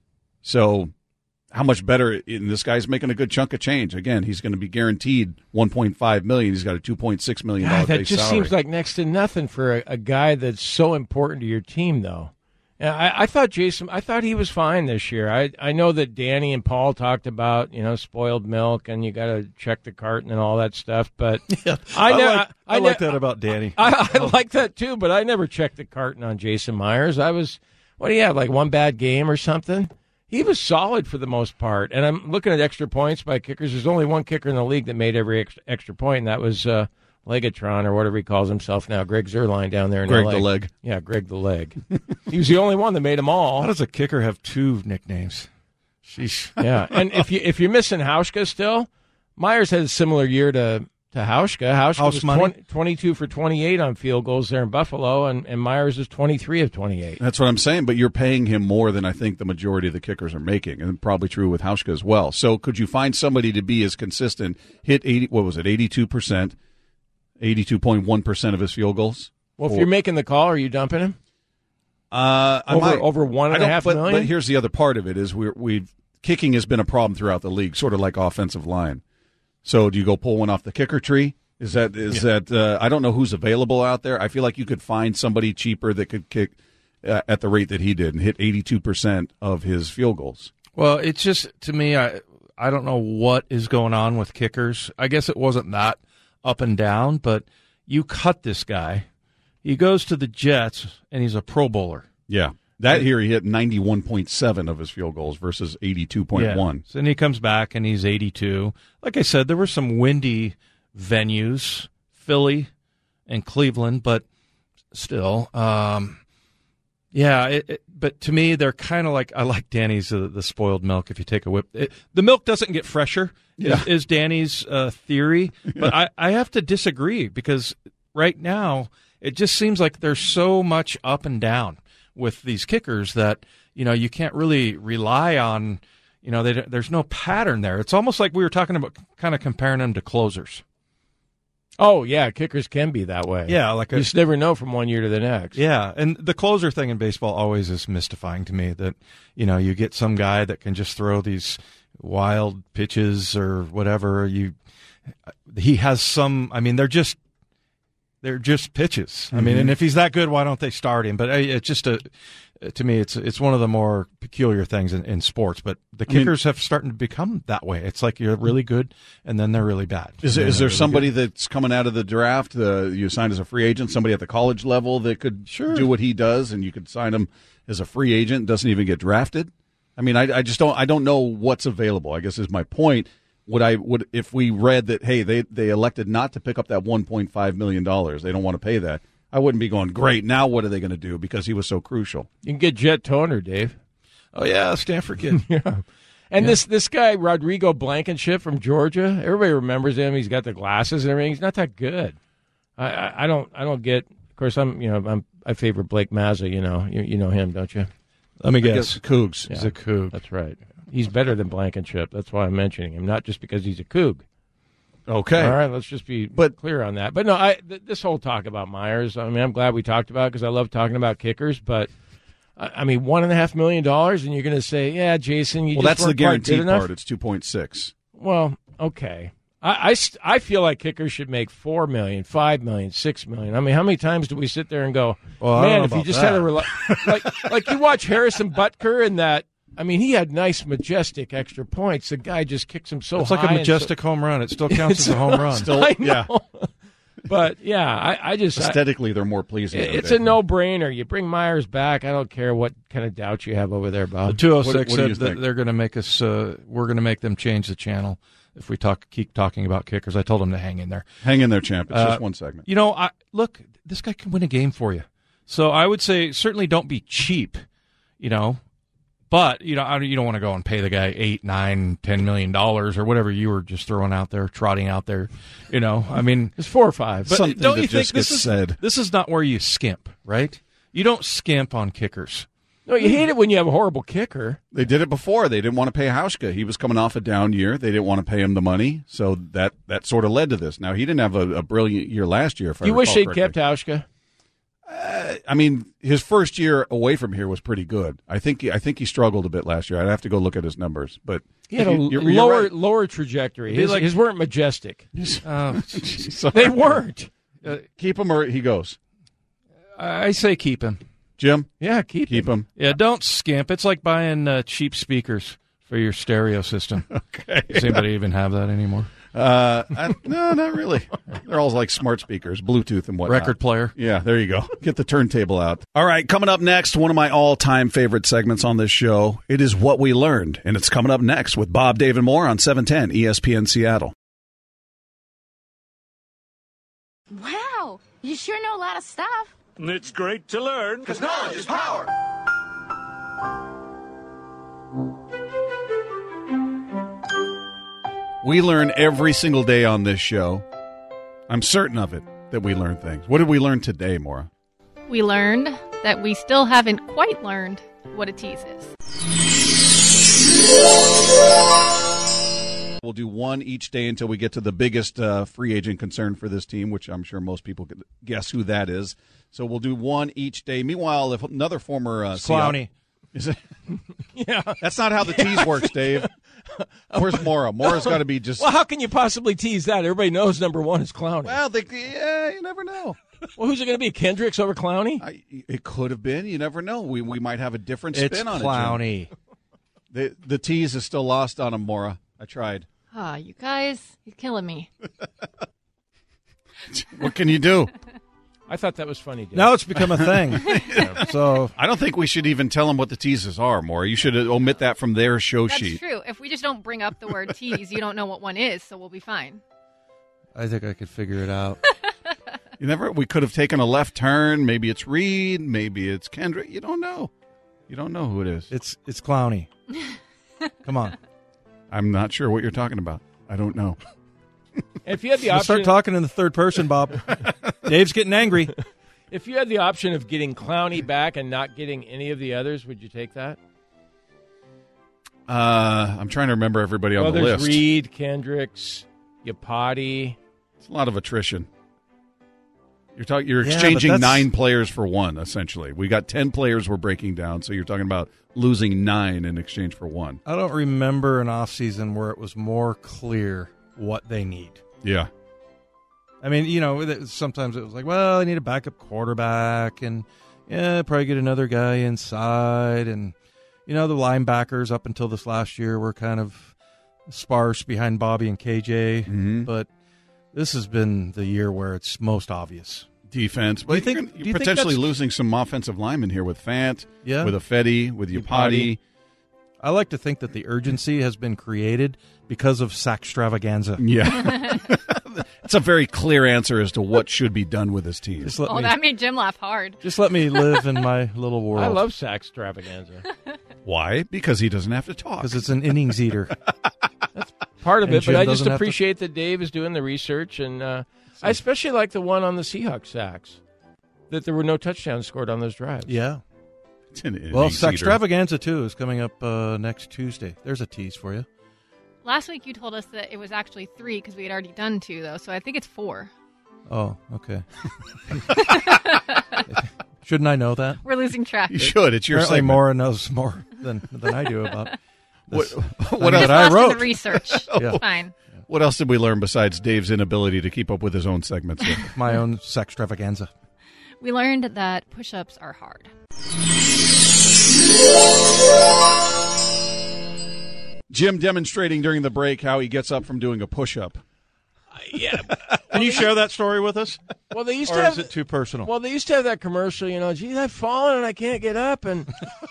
So how much better? And this guy's making a good chunk of change. Again, he's going to be guaranteed one point five million dollars. He's got a two point six million dollars God, that base just salary. seems like next to nothing for a, a guy that's so important to your team, though. And I, I thought Jason, I thought he was fine this year. I I know that Danny and Paul talked about, you know, spoiled milk and you got to check the carton and all that stuff. But Yeah, I, I, ne- like, I, I, like ne- that about Danny. I, I like that too, but I never checked the carton on Jason Myers. I was, what do you have, like one bad game or something? He was solid for the most part. And I'm looking at extra points by kickers. There's only one kicker in the league that made every extra, extra point, and that was uh, Legatron, or whatever he calls himself now, Greg Zerline down there in Greg L A. the Leg. Yeah, Greg the Leg. He was the only one that made them all. How does a kicker have two nicknames? Sheesh. Yeah, and if you if you're missing Hauschka still, Myers had a similar year to to Hauschka. Hauschka House was money? twenty, twenty-two for twenty-eight on field goals there in Buffalo, and, and Myers is twenty-three of twenty-eight. That's what I'm saying, but you're paying him more than I think the majority of the kickers are making, and probably true with Hauschka as well. So could you find somebody to be as consistent, hit eighty, what was it, eighty-two percent, eighty-two point one percent of his field goals? Well, if Or- you're making the call, are you dumping him? Uh, I Over- might. over one I and a don't- half but, million? But here's the other part of it is we're, we've kicking has been a problem throughout the league, sort of like offensive line. So do you go pull one off the kicker tree? Is that is that uh, I don't know who's available out there. I feel like you could find somebody cheaper that could kick uh, at the rate that he did and hit eighty-two percent of his field goals. Well, it's just, to me, I I don't know what is going on with kickers. I guess it wasn't that up and down, but you cut this guy. He goes to the Jets, and he's a Pro Bowler. Yeah. That here he hit ninety-one point seven of his field goals versus eighty-two point one. Yeah. So then he comes back, and he's eighty-two. Like I said, there were some windy venues, Philly and Cleveland, but still, um, yeah. It, it, but to me, they're kind of like, I like Danny's uh, the spoiled milk. If you take a whip, it, the milk doesn't get fresher. Yeah. Is, is Danny's uh, theory, but I, I have to disagree because right now it just seems like there's so much up and down with these kickers that, you know, you can't really rely on. You know, they, there's no pattern there. It's almost like we were talking about, kind of comparing them to closers. Oh, yeah, kickers can be that way. Yeah, like you a, just never know from one year to the next. yeah, and the closer thing in baseball always is mystifying to me. That, you know, you get some guy that can just throw these wild pitches or whatever. You, he has some. I mean, they're just they're just pitches. I mean, and if he's that good, why don't they start him? But it's just a. To me, it's it's one of the more peculiar things in, in sports. But the kickers I mean, have started to become that way. It's like you're really good, and then they're really bad. Is, is there really somebody good. that's coming out of the draft, uh, you signed as a free agent, somebody at the college level that could Sure. do what he does, and you could sign him as a free agent, doesn't even get drafted? I mean, I, I just don't I don't know what's available, I guess is my point. Would I would if we read that, hey, they, they elected not to pick up that one point five million dollars, they don't want to pay that, I wouldn't be going, great, now what are they going to do because he was so crucial? You can get Jet Toner, Dave. Oh yeah, Stanford kid. Yeah. And Yeah. this this guy, Rodrigo Blankenship from Georgia, everybody remembers him. He's got the glasses and everything. He's not that good. I, I, I don't I don't get. Of course, I'm you know I'm I favor Blake Mazza. You know you, you know him, don't you? Let me I guess. guess Cougs. He's a Coug. That's right. He's better than Blankenship. That's why I'm mentioning him, not just because he's a Coug. Okay. All right, let's just be But- clear on that. But no, I th- this whole talk about Myers, I mean, I'm glad we talked about it because I love talking about kickers. But I I mean, one and a half million dollars, and you're going to say, "Yeah, Jason, you Well, just that's the weren't quite good guaranteed enough." part. It's two point six. Well, okay. I, I, st- I feel like kickers should make four million, five million, six million. I mean, how many times do we sit there and go, Well, I don't "Man, know if you about just that." had a rela- like like you watch Harrison Butker and that." I mean, he had nice, majestic extra points. The guy just kicks him so It's high. like a and majestic home run. It still counts as a home run. Still, I yeah. know. But yeah, I, I just I, Aesthetically, they're more pleasing. it's than a no-brainer. You bring Myers back. I don't care what kind of doubts you have over there, The Bob. two oh What- six what do you said that think? they're going to make us. Uh, we're going to make them change the channel if we talk keep talking about kickers. I told them to hang in there. Hang in there, champ. It's Uh, just one segment. You know, I look. This guy can win a game for you. So I would say certainly don't be cheap. You know, but you know I, you don't want to go and pay the guy eight, nine, ten million dollars or whatever you were just throwing out there, trotting out there. You know, I mean, It's four or five. but Something don't that you think just this gets is said. this is not where you skimp, right? You don't skimp on kickers. No, you hate it when you have a horrible kicker. They did it before. They didn't want to pay Hauschka. He was coming off a down year. They didn't want to pay him the money, so that that sort of led to this. Now he didn't have a, a brilliant year last year. If I You wish recall they'd kept correctly. Hauschka. I mean, his first year away from here was pretty good. I think I think he struggled a bit last year. I'd have to go look at his numbers, but He had a you're- you're lower right. lower trajectory. Be His, like- his weren't majestic. Oh, So- They weren't. keep him or he goes. I say keep him. Jim, Yeah, keep, keep him. Yeah, don't skimp. It's like buying uh, cheap speakers for your stereo system. Okay. Does anybody even have that anymore? Uh, I, no, not really. They're all like smart speakers, Bluetooth and whatnot. Record player. Yeah, there you go. Get the turntable out. All right, coming up next, one of my all-time favorite segments on this show. It is What We Learned, and it's coming up next with Bob, Dave, and More on seven ten E S P N Seattle. Wow, you sure know a lot of stuff. It's great to learn. Because knowledge is power. We learn every single day on this show. I'm certain of it, that we learn things. What did we learn today, Maura? We learned that we still haven't quite learned what a tease is. We'll do one each day until we get to the biggest uh, free agent concern for this team, which I'm sure most people could guess who that is. So we'll do one each day. Meanwhile, if another former uh, Clowney. Is it? Yeah. That's not how the tease works, Dave. Where's Maura? Maura's got to be just. Well, how can you possibly tease that? Everybody knows number one is Clowney. Well, they, yeah, you never know. Well, who's it going to be? Kendricks over Clowney? I, it could have been. You never know. We we might have a different spin It's on it. Jim. Clowney. The the tease is still lost on him, Maura. I tried. Ah, you guys, you're killing me. What can you do? I thought that was funny, Dave. Now it's become a thing. So I don't think we should even tell them what the teases are, Maura. You should omit that from their show That's sheet. true. If we just don't bring up the word tease, you don't know what one is, so we'll be fine. I think I could figure it out. You never. We could have taken a left turn. Maybe it's Reed. Maybe it's Kendrick. You don't know. You don't know who it is. It's it's Clowney. Come on. I'm not sure what you're talking about. I don't know. If you had the Let's option, start talking in the third person, Bob. Dave's getting angry. if you had the option of getting Clowney back and not getting any of the others, would you take that? Uh, I'm trying to remember everybody on well, the there's list. Reed, Kendricks, Yapati. It's a lot of attrition. You're talking. You're Yeah, but exchanging that's- nine players for one. Essentially, we got ten players we're breaking down. So you're talking about losing nine in exchange for one. I don't remember an offseason where it was more clear what they need. Yeah. I mean, you know, it- sometimes it was like, well, I need a backup quarterback, and yeah, probably get another guy inside, and you know, the linebackers up until this last year were kind of sparse behind Bobby and K J, Mhm. but this has been the year where it's most obvious. Defense. Do But you you think- are do you think potentially that's- losing some offensive linemen here with Fant, Yeah. with Affetti, with Yapati. I like to think that the urgency has been created because of sack extravaganza. Yeah. It's a very clear answer as to what should be done with this team. Just let Oh, me, that made Jim laugh hard. just let me live in my little world. I love sack extravaganza. Why? Because he doesn't have to talk. Because it's an innings eater. That's part of And it, but Jim I just doesn't have to- appreciate that Dave is doing the research, and uh, I especially like the one on the Seahawks sacks, that there were no touchdowns scored on those drives. Yeah. It's an innings Well, eater. Extravaganza two is coming up uh, next Tuesday. There's a tease for you. Last week you told us that it was actually three because we had already done two, though. So I think it's four. Oh, okay. Shouldn't I know that? We're losing track. You should. It's your Apparently segment. Maura knows more than, than I do about this. What, thing what that else? I Lost in wrote. the research. Yeah. It's fine. What else did we learn besides Dave's inability to keep up with his own segments? here? My own sextravaganza. We learned that push-ups are hard. Jim demonstrating during the break how he gets up from doing a push-up. Yeah. Can you share that story with us? Well, they used Or to have is it too personal? Well, they used to have that commercial, you know, geez, I've fallen and I can't get up. And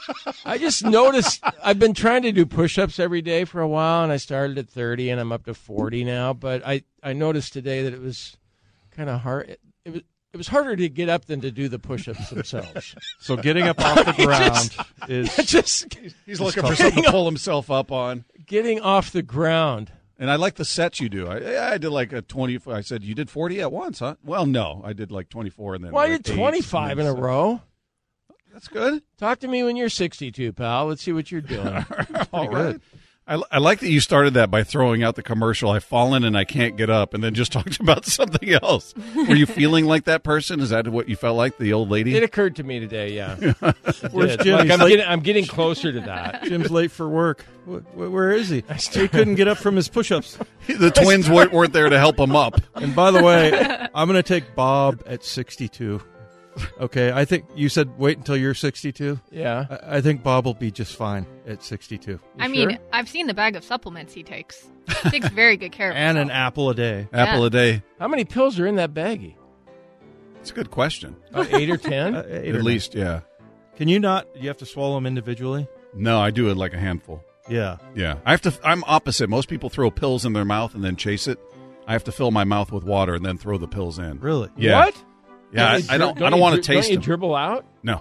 I just noticed I've been trying to do push-ups every day for a while, and I started at thirty, and I'm up to forty now. But I, I noticed today that it was kind of hard. It, it was it was harder to get up than to do the push-ups themselves. So getting up off the ground Just- is just He's looking for something to pull himself up on. getting off the ground. And I like the sets you do. I, I did like a twenty. I said, you did forty at once, huh? Well, no. I did like twenty-four and then Well, I like did eight, twenty-five and in a then row. That's good. Talk to me when you're sixty-two, pal. Let's see what you're doing. All right. I, I like that you started that by throwing out the commercial, I've fallen and I can't get up, and then just talked about something else. Were you feeling like that person? Is that what you felt like, the old lady? It occurred to me today, yeah. Where's Did. Jim? Like, He's I'm, late- getting, I'm getting closer to that. Jim's late for work. Wh- wh- Where is he? He couldn't get up from his push-ups. The twins weren't, weren't there to help him up. And by the way, I'm going to take Bob at sixty-two. Okay, I think you said wait until you're sixty-two. Yeah. I, I think Bob will be just fine at sixty-two. I mean, I've seen the bag of supplements he takes. He takes very good care of And an himself. apple a day. Apple Yeah. a day. How many pills are in that baggie? It's a good question. Uh, eight or ten? Uh, eight or At least, yeah. Can you not? You have to swallow them individually? No, I do it like a handful. Yeah. Yeah. I have to. I'm opposite. Most people throw pills in their mouth and then chase it. I have to fill my mouth with water and then throw the pills in. Really? Yeah. What? Yeah, you I, I don't. dri- I don't you want to dri- taste Don't you them. dribble out? No,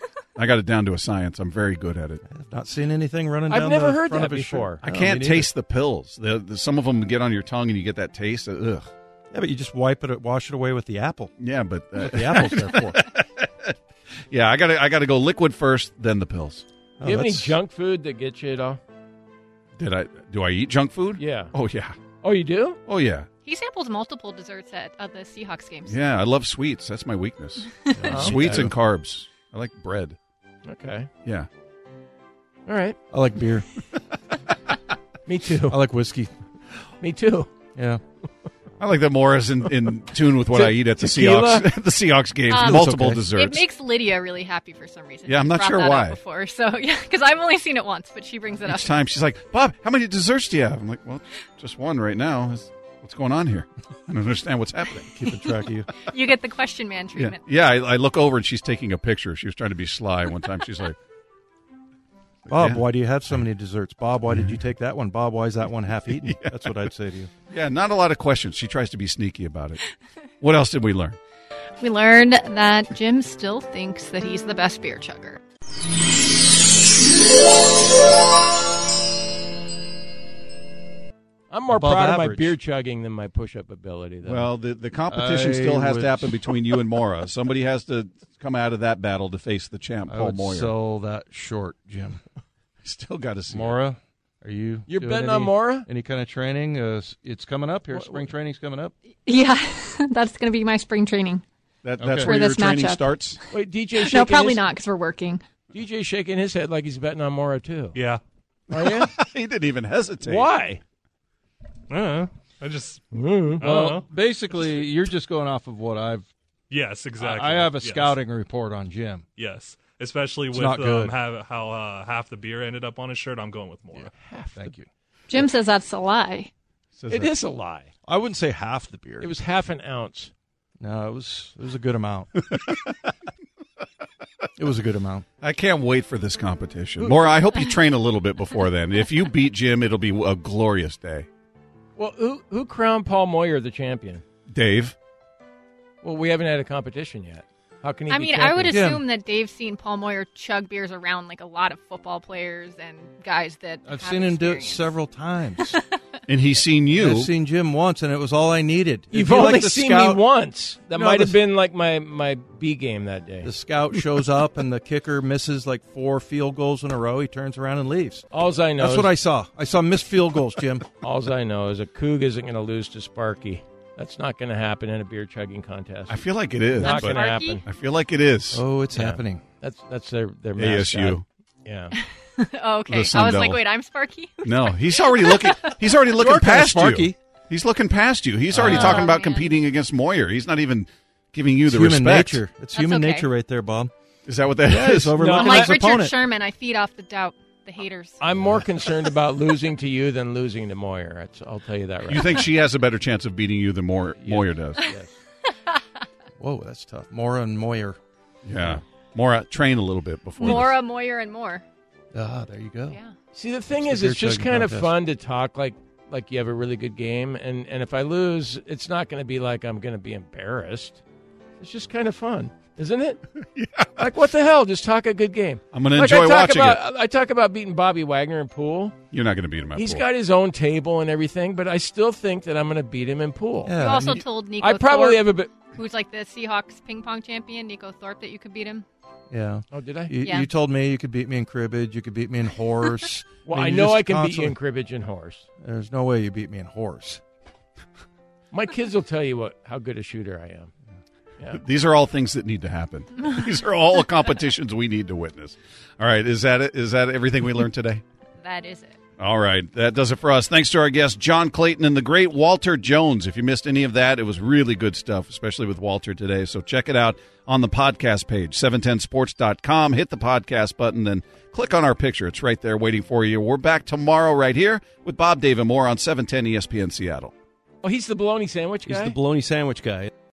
I got it down to a science. I'm very good at it. I've not seen anything running I've down never the heard front that of his before. shirt. I No, can't me neither. taste the pills. The, the, some of them get on your tongue and you get that taste. Ugh. Yeah, but you just wipe it, wash it away with the apple. Yeah, but uh, That's what the apple's there for. yeah, I got to. I got to go liquid first, then the pills. Oh, Do you have any that's- junk food that gets you at all? Did I? Do I eat junk food? Yeah. Oh yeah. Oh, you do? Oh yeah. He samples multiple desserts at, at the Seahawks games. Yeah, I love sweets. That's my weakness. Oh, Sweets okay. and carbs. I like bread. Okay. Yeah. All right. I like beer. Me too. I like whiskey. Me too. Yeah. I like that more is in, in tune with what Te- I eat at the tequila? Seahawks the Seahawks games. Um, Multiple okay. desserts. It makes Lydia really happy for some reason. Yeah, I'm She's not brought sure that up why. Before, so yeah, because I've only seen it once, but she brings it up. Each time she's like, Bob, how many desserts do you have? I'm like, well, just one right now. What's going on here? I don't understand what's happening. Keeping track of you. You get the question man Yeah, treatment. yeah. I, I look over and she's taking a picture. She was trying to be sly. One time she's like, Bob, Yeah. why do you have so many desserts? Bob, why did you take that one? Bob, why is that one half eaten? That's what I'd say to you. yeah, not a lot of questions. She tries to be sneaky about it. What else did we learn? We learned that Jim still thinks that he's the best beer chugger. I'm more Above proud of average. my beer chugging than my push-up ability, though. Well, the, the competition I still has would- to happen between you and Mora. Somebody has to come out of that battle to face the champ, I Paul would Moyer. sell that short, Jim. Still got to see. it. Mora, are you You're doing betting any, on Mora? Any kind of training? Uh, s- it's coming up here. What- Spring training's coming up. Yeah, that's going to be my spring training. That, Okay. that's For where your this training matchup. starts. Wait, D J shaking No, probably his, not because we're working. D J shaking his head like he's betting on Mora, too. Yeah. Are you? He didn't even hesitate. Why? I don't know. I just. Mm. I don't Well, know. basically, you're just going off of what I've. Yes, exactly. I have a Yes. scouting report on Jim. Yes. Especially It's with not good. um, how, how uh, half the beer ended up on his shirt. I'm going with Mora. Thank you. Jim says that's a lie. Says It that- is a lie. I wouldn't say half the beer. It was half an ounce. No, it was it was a good amount. It was a good amount. I can't wait for this competition. Mora, I hope you train a little bit before then. If you beat Jim, it'll be a glorious day. Well, who who crowned Paul Moyer the champion? Dave? Well, we haven't had a competition yet. How can he I be mean, I would champion? assume that Dave's seen Paul Moyer chug beers around like a lot of football players and guys that I've have seen him do it experience. several times. And he's seen you. I've seen Jim once, and it was all I needed. If You've you only like the seen scout, me once. That No, might have the- been like my, my B game that day. The scout shows up, and the kicker misses like four field goals in a row. He turns around and leaves. Alls I know That's is, what I saw. I saw missed field goals, Jim. Alls I know is a Coug isn't going to lose to Sparky. That's not going to happen in a beer chugging contest. I feel like it is. not but going to happen. I feel like it is. Oh, it's Yeah. happening. That's that's their their A S U. mascot. Yeah. Oh, okay. The Sun I was like, Devil. wait, I'm Sparky? No, he's already looking. He's already looking are kinda past Sparky. you. He's looking past you. He's already Oh, talking about man. competing against Moyer. He's not even giving you It's the human respect. nature. It's That's human okay. nature right there, Bob. Is that what that is? Yeah, he's overlooking No, I'm like his Richard opponent. Sherman. I feed off the doubt, the haters. I'm more concerned about losing to you than losing to Moyer. That's, I'll tell you that right You think she has a better chance of beating you than Moyer, Moyer does? Yes. Whoa, that's tough. Mora and Moyer. Yeah. Mora, train a little bit before. Mora, Moyer, and more. Ah, there you go. Yeah. See, the thing It's is, the it's beer just chugging kind of contest. fun to talk like like you have a really good game, and, and if I lose, it's not going to be like I'm going to be embarrassed. It's just kind of fun, isn't it? Yeah. Like, what the hell? Just talk a good game. I'm going to Like, enjoy I talk watching about, it. I talk about beating Bobby Wagner in pool. You're not going to beat him at He's pool. got his own table and everything, but I still think that I'm going to beat him in pool. Yeah. You also and you- told Nico I probably Thorpe, have a bit. who's like the Seahawks ping pong champion, Nico Thorpe, that you could beat him. Yeah. Oh, did I? You, Yeah. you told me you could beat me in cribbage. You could beat me in horse. Well, mean, I you know just I can beat you in constantly- cribbage and horse. There's no way you beat me in horse. My kids will tell you what how good a shooter I am. Yeah. These are all things that need to happen. These are all competitions we need to witness. All right, is that it? Is that everything we learned today? That is it. All right, that does it for us. Thanks to our guests, John Clayton and the great Walter Jones. If you missed any of that, it was really good stuff, especially with Walter today. So check it out on the podcast page, seven ten sports dot com. Hit the podcast button, then click on our picture. It's right there waiting for you. We're back tomorrow right here with Bob, Dave, and more on seven ten E S P N Seattle. Oh, he's the bologna sandwich guy? He's the bologna sandwich guy.